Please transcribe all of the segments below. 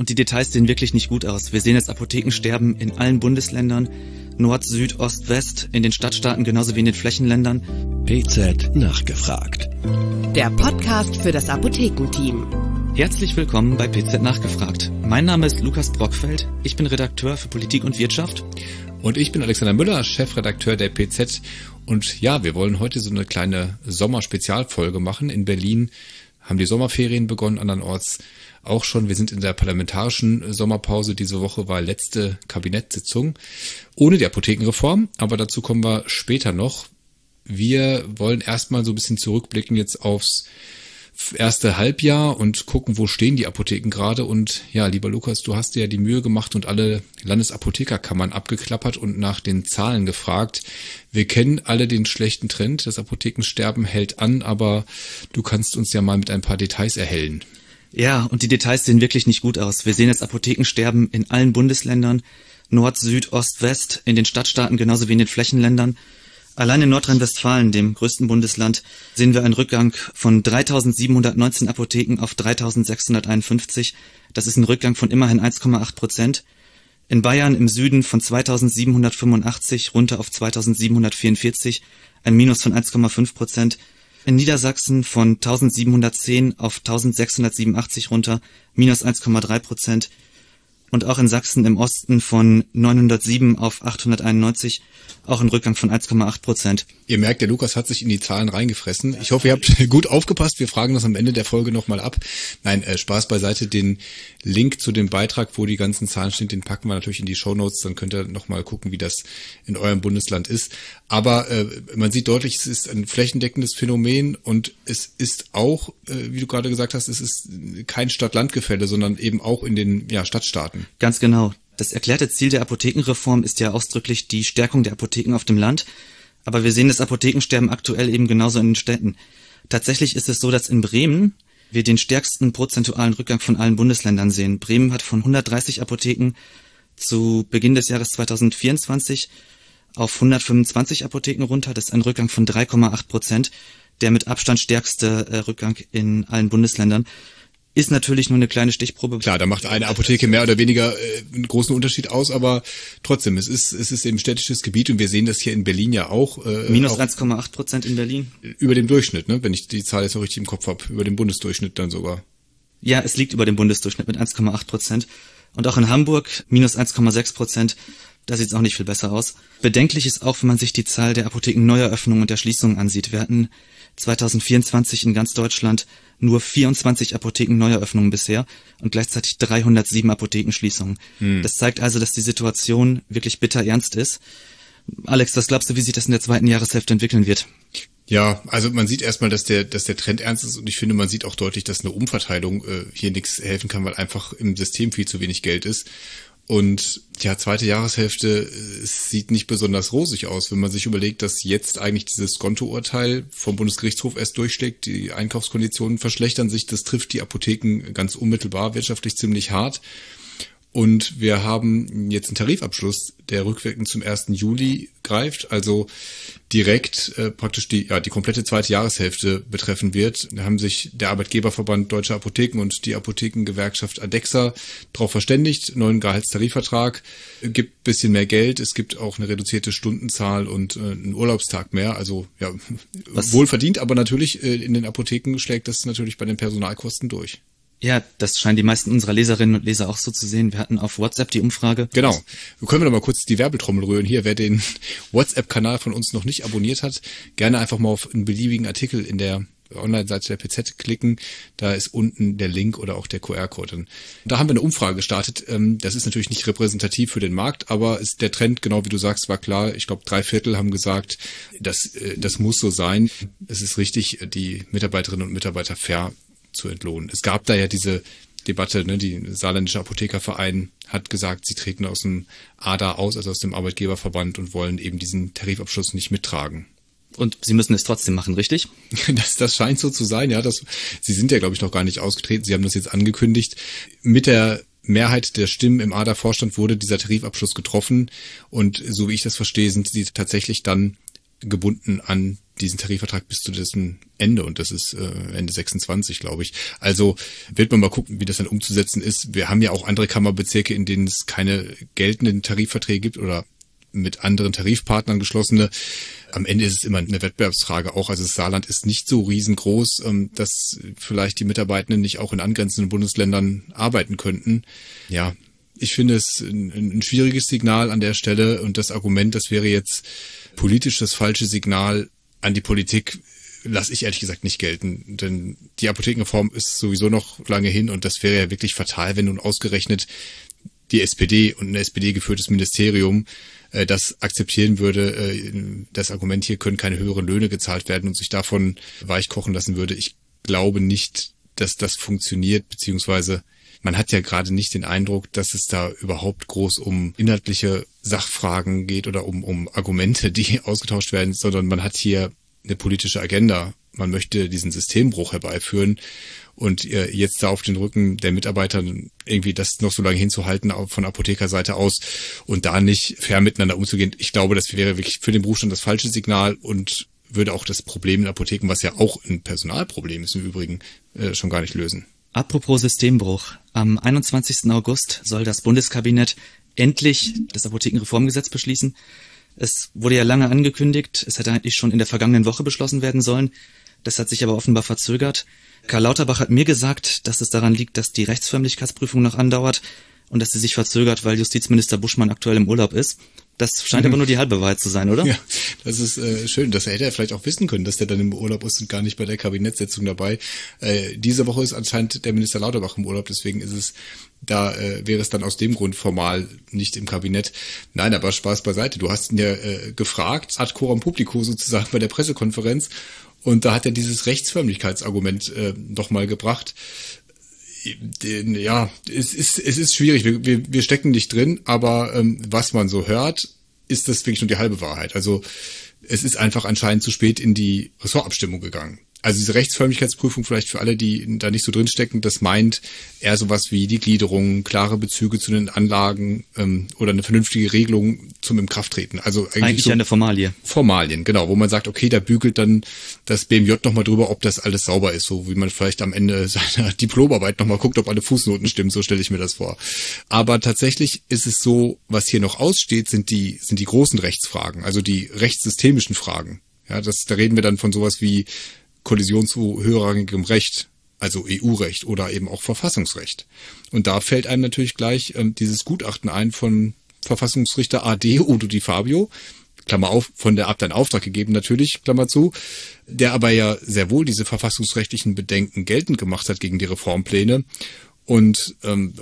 und die Details sehen wirklich nicht gut aus. Wir sehen jetzt Apothekensterben in allen Bundesländern, Nord, Süd, Ost, West, in den Stadtstaaten genauso wie in den Flächenländern. PZ nachgefragt. Der Podcast für das Apothekenteam. Herzlich willkommen bei PZ nachgefragt. Mein Name ist Lukas Brockfeld, ich bin Redakteur für Politik und Wirtschaft. Und ich bin Alexander Müller, Chefredakteur der PZ. Und ja, wir wollen heute so eine kleine Sommerspezialfolge machen. In Berlin haben die Sommerferien begonnen, andernorts auch schon. Wir sind in der parlamentarischen Sommerpause. Diese Woche war letzte Kabinettssitzung ohne die Apothekenreform, aber dazu kommen wir später noch. Wir wollen erstmal so ein bisschen zurückblicken jetzt aufs erste Halbjahr und gucken, wo stehen die Apotheken gerade. Und ja, lieber Lukas, du hast dir ja die Mühe gemacht und alle Landesapothekerkammern abgeklappert und nach den Zahlen gefragt. Wir kennen alle den schlechten Trend, das Apothekensterben hält an, aber du kannst uns ja mal mit ein paar Details erhellen. Ja, und die Details sehen wirklich nicht gut aus. Wir sehen jetzt Apothekensterben in allen Bundesländern, Nord, Süd, Ost, West, in den Stadtstaaten genauso wie in den Flächenländern. Allein in Nordrhein-Westfalen, dem größten Bundesland, sehen wir einen Rückgang von 3.719 Apotheken auf 3.651. Das ist ein Rückgang von immerhin 1,8%. In Bayern im Süden von 2.785 runter auf 2.744, ein Minus von 1,5%. In Niedersachsen von 1.710 auf 1.687 runter, minus 1,3%. Und auch in Sachsen im Osten von 907 auf 891, auch ein Rückgang von 1,8%. Ihr merkt, der Lukas hat sich in die Zahlen reingefressen. Ich hoffe, ihr habt gut aufgepasst. Wir fragen das am Ende der Folge nochmal ab. Nein, Spaß beiseite. Den Link zu dem Beitrag, wo die ganzen Zahlen stehen, den packen wir natürlich in die Shownotes. Dann könnt ihr nochmal gucken, wie das in eurem Bundesland ist. Aber man sieht deutlich, es ist ein flächendeckendes Phänomen und es ist auch, wie du gerade gesagt hast, es ist kein Stadt-Land-Gefälle, sondern eben auch in den Stadtstaaten. Ganz genau. Das erklärte Ziel der Apothekenreform ist ja ausdrücklich die Stärkung der Apotheken auf dem Land. Aber wir sehen das Apothekensterben aktuell eben genauso in den Städten. Tatsächlich ist es so, dass in Bremen wir den stärksten prozentualen Rückgang von allen Bundesländern sehen. Bremen hat von 130 Apotheken zu Beginn des Jahres 2024 auf 125 Apotheken runter. Das ist ein Rückgang von 3,8%. Der mit Abstand stärkste Rückgang in allen Bundesländern. Ist natürlich nur eine kleine Stichprobe. Klar, da macht eine Apotheke mehr oder weniger einen großen Unterschied aus, aber trotzdem, es ist eben städtisches Gebiet und wir sehen das hier in Berlin ja auch. Minus 1,8% in Berlin. Über dem Durchschnitt, ne? Wenn ich die Zahl jetzt noch richtig im Kopf habe, über dem Bundesdurchschnitt dann sogar. Ja, es liegt über dem Bundesdurchschnitt mit 1,8%. Und auch in Hamburg minus 1,6%. Da sieht es auch nicht viel besser aus. Bedenklich ist auch, wenn man sich die Zahl der Apotheken-Neueröffnungen und der Schließungen ansieht. Wir hatten 2024 in ganz Deutschland nur 24 Apotheken-Neueröffnungen bisher und gleichzeitig 307 Apothekenschließungen. Das zeigt also, dass die Situation wirklich bitter ernst ist. Alex, was glaubst du, wie sich das in der zweiten Jahreshälfte entwickeln wird? Ja, also man sieht erstmal, dass der Trend ernst ist und ich finde, man sieht auch deutlich, dass eine Umverteilung hier nichts helfen kann, weil einfach im System viel zu wenig Geld ist. Und ja, zweite Jahreshälfte, es sieht nicht besonders rosig aus, wenn man sich überlegt, dass jetzt eigentlich dieses Skonto-Urteil vom Bundesgerichtshof erst durchschlägt, die Einkaufskonditionen verschlechtern sich, das trifft die Apotheken ganz unmittelbar wirtschaftlich ziemlich hart. Und wir haben jetzt einen Tarifabschluss, der rückwirkend zum 1. Juli greift, also direkt praktisch die komplette zweite Jahreshälfte betreffen wird. Da haben sich der Arbeitgeberverband Deutsche Apotheken und die Apothekengewerkschaft ADEXA darauf verständigt, neuen Gehaltstarifvertrag, gibt bisschen mehr Geld, es gibt auch eine reduzierte Stundenzahl und einen Urlaubstag mehr, also ja, wohl verdient, aber natürlich in den Apotheken schlägt das natürlich bei den Personalkosten durch. Ja, das scheinen die meisten unserer Leserinnen und Leser auch so zu sehen. Wir hatten auf WhatsApp die Umfrage. Genau. Können wir noch mal kurz die Werbetrommel rühren hier. Wer den WhatsApp-Kanal von uns noch nicht abonniert hat, gerne einfach mal auf einen beliebigen Artikel in der Online-Seite der PZ klicken. Da ist unten der Link oder auch der QR-Code. Da haben wir eine Umfrage gestartet. Das ist natürlich nicht repräsentativ für den Markt, aber der Trend, genau wie du sagst, war klar. Ich glaube, 3/4 haben gesagt, das muss so sein. Es ist richtig, die Mitarbeiterinnen und Mitarbeiter fair zu entlohnen. Es gab da ja diese Debatte, ne, die Saarländische Apothekerverein hat gesagt, sie treten aus dem ADA aus, also aus dem Arbeitgeberverband und wollen eben diesen Tarifabschluss nicht mittragen. Und sie müssen es trotzdem machen, richtig? Das scheint so zu sein, ja. Sie sind ja, glaube ich, noch gar nicht ausgetreten. Sie haben das jetzt angekündigt. Mit der Mehrheit der Stimmen im ADA-Vorstand wurde dieser Tarifabschluss getroffen und so wie ich das verstehe, sind sie tatsächlich dann gebunden an diesen Tarifvertrag bis zu dessen Ende, und das ist Ende 26, glaube ich. Also wird man mal gucken, wie das dann umzusetzen ist. Wir haben ja auch andere Kammerbezirke, in denen es keine geltenden Tarifverträge gibt oder mit anderen Tarifpartnern geschlossene. Am Ende ist es immer eine Wettbewerbsfrage auch. Also das Saarland ist nicht so riesengroß, dass vielleicht die Mitarbeitenden nicht auch in angrenzenden Bundesländern arbeiten könnten. Ja, ich finde es ein schwieriges Signal an der Stelle, und das Argument, das wäre jetzt politisch das falsche Signal an die Politik, lasse ich ehrlich gesagt nicht gelten. Denn die Apothekenreform ist sowieso noch lange hin, und das wäre ja wirklich fatal, wenn nun ausgerechnet die SPD und ein SPD-geführtes Ministerium das akzeptieren würde. Das Argument, hier können keine höheren Löhne gezahlt werden, und sich davon weichkochen lassen würde. Ich glaube nicht, dass das funktioniert, beziehungsweise man hat ja gerade nicht den Eindruck, dass es da überhaupt groß um inhaltliche Sachfragen geht oder um Argumente, die ausgetauscht werden, sondern man hat hier eine politische Agenda. Man möchte diesen Systembruch herbeiführen, und jetzt da auf den Rücken der Mitarbeiter irgendwie das noch so lange hinzuhalten von Apothekerseite aus und da nicht fair miteinander umzugehen. Ich glaube, das wäre wirklich für den Berufsstand das falsche Signal und würde auch das Problem in Apotheken, was ja auch ein Personalproblem ist im Übrigen, schon gar nicht lösen. Apropos Systembruch. Am 21. August soll das Bundeskabinett endlich das Apothekenreformgesetz beschließen. Es wurde ja lange angekündigt, es hätte eigentlich schon in der vergangenen Woche beschlossen werden sollen. Das hat sich aber offenbar verzögert. Karl Lauterbach hat mir gesagt, dass es daran liegt, dass die Rechtsförmlichkeitsprüfung noch andauert und dass sie sich verzögert, weil Justizminister Buschmann aktuell im Urlaub ist. Das scheint aber nur die halbe Wahrheit zu sein, oder? Ja, das ist schön. Das hätte er vielleicht auch wissen können, dass der dann im Urlaub ist und gar nicht bei der Kabinettssitzung dabei. Diese Woche ist anscheinend der Minister Lauterbach im Urlaub, deswegen ist es wäre es dann aus dem Grund formal nicht im Kabinett. Nein, aber Spaß beiseite. Du hast ihn ja gefragt, ad coram publico sozusagen bei der Pressekonferenz, und da hat er dieses Rechtsförmlichkeitsargument doch mal gebracht. Ja, es ist schwierig. Wir stecken nicht drin, aber was man so hört, ist das wirklich nur die halbe Wahrheit. Also es ist einfach anscheinend zu spät in die Ressortabstimmung gegangen. Also diese Rechtsförmlichkeitsprüfung, vielleicht für alle, die da nicht so drinstecken, das meint eher sowas wie die Gliederung, klare Bezüge zu den Anlagen oder eine vernünftige Regelung zum Inkrafttreten. Also eigentlich so eine Formalie. Formalien, genau, wo man sagt, okay, da bügelt dann das BMJ nochmal drüber, ob das alles sauber ist, so wie man vielleicht am Ende seiner Diplomarbeit nochmal guckt, ob alle Fußnoten stimmen, so stelle ich mir das vor. Aber tatsächlich ist es so, was hier noch aussteht, sind die großen Rechtsfragen, also die rechtssystemischen Fragen. Ja, da reden wir dann von sowas wie Kollision zu höherrangigem Recht, also EU-Recht oder eben auch Verfassungsrecht. Und da fällt einem natürlich gleich dieses Gutachten ein von Verfassungsrichter AD Udo Di Fabio, Klammer auf, von der Abteilung Auftrag gegeben natürlich, Klammer zu, der aber ja sehr wohl diese verfassungsrechtlichen Bedenken geltend gemacht hat gegen die Reformpläne. Und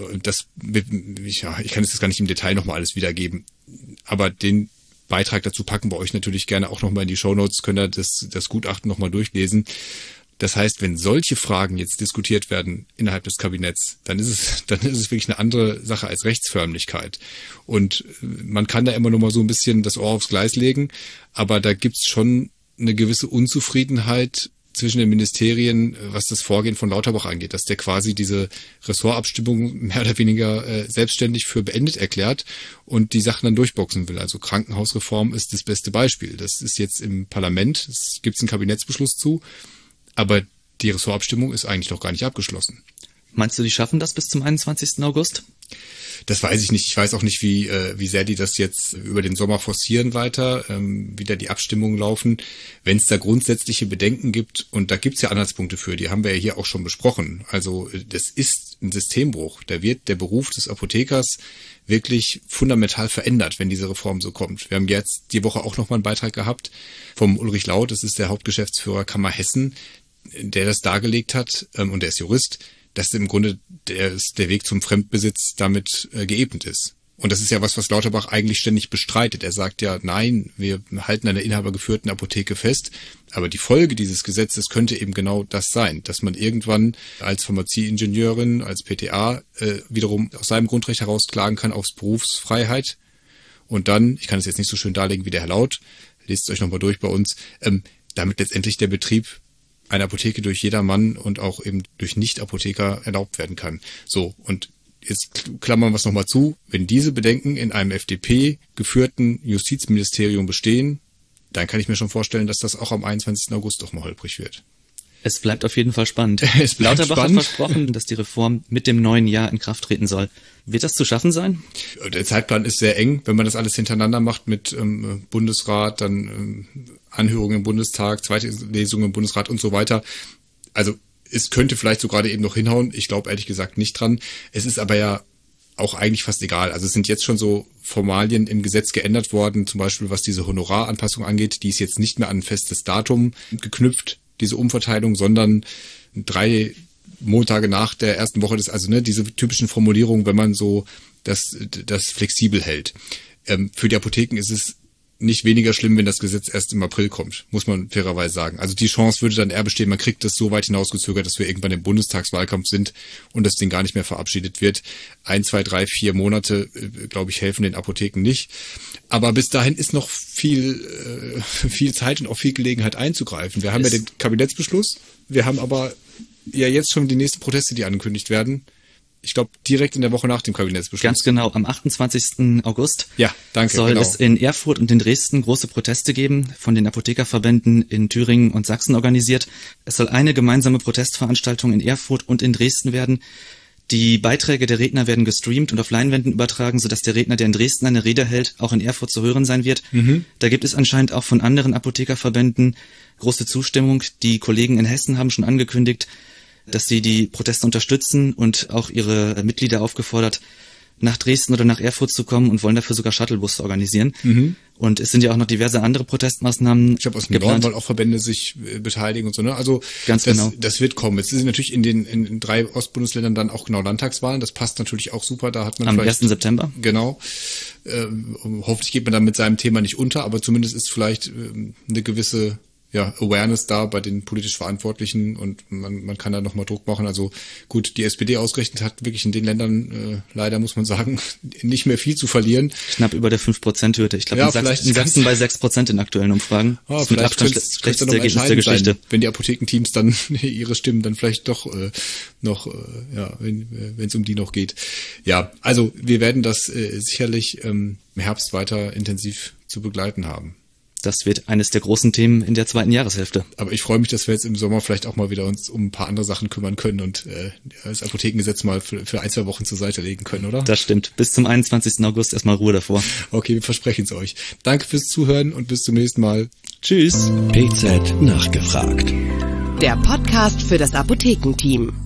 ich kann jetzt gar nicht im Detail nochmal alles wiedergeben, aber den Beitrag dazu packen wir euch natürlich gerne auch nochmal in die Shownotes, könnt ihr das Gutachten nochmal durchlesen. Das heißt, wenn solche Fragen jetzt diskutiert werden innerhalb des Kabinetts, dann ist es wirklich eine andere Sache als Rechtsförmlichkeit. Und man kann da immer noch mal so ein bisschen das Ohr aufs Gleis legen, aber da gibt's schon eine gewisse Unzufriedenheit zwischen den Ministerien, was das Vorgehen von Lauterbach angeht, dass der quasi diese Ressortabstimmung mehr oder weniger selbstständig für beendet erklärt und die Sachen dann durchboxen will. Also Krankenhausreform ist das beste Beispiel. Das ist jetzt im Parlament, es gibt einen Kabinettsbeschluss zu, aber die Ressortabstimmung ist eigentlich noch gar nicht abgeschlossen. Meinst du, die schaffen das bis zum 21. August? Das weiß ich nicht. Ich weiß auch nicht, wie sehr die das jetzt über den Sommer forcieren weiter, wie da die Abstimmungen laufen. Wenn es da grundsätzliche Bedenken gibt, und da gibt's ja Anhaltspunkte für, die haben wir ja hier auch schon besprochen. Also das ist ein Systembruch. Da wird der Beruf des Apothekers wirklich fundamental verändert, wenn diese Reform so kommt. Wir haben jetzt die Woche auch nochmal einen Beitrag gehabt vom Ulrich Laut, das ist der Hauptgeschäftsführer Kammer Hessen, der das dargelegt hat, und der ist Jurist, dass im Grunde der Weg zum Fremdbesitz damit geebnet ist. Und das ist ja was Lauterbach eigentlich ständig bestreitet. Er sagt ja, nein, wir halten an der inhabergeführten Apotheke fest. Aber die Folge dieses Gesetzes könnte eben genau das sein, dass man irgendwann als Pharmazieingenieurin, als PTA wiederum aus seinem Grundrecht heraus klagen kann auf Berufsfreiheit. Und dann, ich kann es jetzt nicht so schön darlegen wie der Herr Laut, lest es euch nochmal durch bei uns, damit letztendlich der Betrieb einer Apotheke durch jedermann und auch eben durch Nicht-Apotheker erlaubt werden kann. So, und jetzt klammern wir es nochmal zu, wenn diese Bedenken in einem FDP-geführten Justizministerium bestehen, dann kann ich mir schon vorstellen, dass das auch am 21. August doch mal holprig wird. Es bleibt auf jeden Fall spannend. Es bleibt Lauterbach spannend. hat versprochen, dass die Reform mit dem neuen Jahr in Kraft treten soll. Wird das zu schaffen sein? Der Zeitplan ist sehr eng, wenn man das alles hintereinander macht mit Bundesrat, dann Anhörungen im Bundestag, zweite Lesung im Bundesrat und so weiter. Also es könnte vielleicht so gerade eben noch hinhauen. Ich glaube ehrlich gesagt nicht dran. Es ist aber ja auch eigentlich fast egal. Also es sind jetzt schon so Formalien im Gesetz geändert worden, zum Beispiel was diese Honoraranpassung angeht. Die ist jetzt nicht mehr an ein festes Datum geknüpft, diese Umverteilung, sondern 3 Montage nach der ersten Woche des, also diese typischen Formulierungen, wenn man so das flexibel hält. Für die Apotheken ist es nicht weniger schlimm, wenn das Gesetz erst im April kommt, muss man fairerweise sagen. Also die Chance würde dann eher bestehen, man kriegt das so weit hinausgezögert, dass wir irgendwann im Bundestagswahlkampf sind und das Ding gar nicht mehr verabschiedet wird. 1, 2, 3, 4 Monate, glaube ich, helfen den Apotheken nicht. Aber bis dahin ist noch viel Zeit und auch viel Gelegenheit einzugreifen. Wir haben ja den Kabinettsbeschluss, wir haben aber ja jetzt schon die nächsten Proteste, die angekündigt werden. Ich glaube, direkt in der Woche nach dem Kabinettsbeschluss. Ganz genau, am 28. August soll es in Erfurt und in Dresden große Proteste geben, von den Apothekerverbänden in Thüringen und Sachsen organisiert. Es soll eine gemeinsame Protestveranstaltung in Erfurt und in Dresden werden. Die Beiträge der Redner werden gestreamt und auf Leinwänden übertragen, sodass der Redner, der in Dresden eine Rede hält, auch in Erfurt zu hören sein wird. Da gibt es anscheinend auch von anderen Apothekerverbänden große Zustimmung. Die Kollegen in Hessen haben schon angekündigt, dass sie die Proteste unterstützen und auch ihre Mitglieder aufgefordert, nach Dresden oder nach Erfurt zu kommen und wollen dafür sogar Shuttlebusse organisieren. Und es sind ja auch noch diverse andere Protestmaßnahmen. Ich habe aus dem Norden wollen auch Verbände sich beteiligen und so, ne? Also das wird kommen. Jetzt sind natürlich in 3 Ostbundesländern dann auch genau Landtagswahlen. Das passt natürlich auch super. Da hat man am 1. September. Genau. Hoffentlich geht man dann mit seinem Thema nicht unter, aber zumindest ist vielleicht eine gewisse Awareness da bei den politisch Verantwortlichen und man kann da nochmal Druck machen. Also gut, die SPD ausgerechnet hat wirklich in den Ländern, leider muss man sagen, nicht mehr viel zu verlieren. Knapp über der 5%-Hürde. Ich glaube, in Sachsen bei 6% in aktuellen Umfragen. Das ist mit Abstand das schlechteste Ergebnis der Geschichte. Sein, wenn die Apothekenteams dann ihre Stimmen dann vielleicht doch wenn es um die noch geht. Ja, also wir werden das sicherlich im Herbst weiter intensiv zu begleiten haben. Das wird eines der großen Themen in der zweiten Jahreshälfte. Aber ich freue mich, dass wir jetzt im Sommer vielleicht auch mal wieder uns um ein paar andere Sachen kümmern können und das Apothekengesetz mal für 1, 2 Wochen zur Seite legen können, oder? Das stimmt. Bis zum 21. August erstmal Ruhe davor. Okay, wir versprechen es euch. Danke fürs Zuhören und bis zum nächsten Mal. Tschüss. PZ nachgefragt. Der Podcast für das Apothekenteam.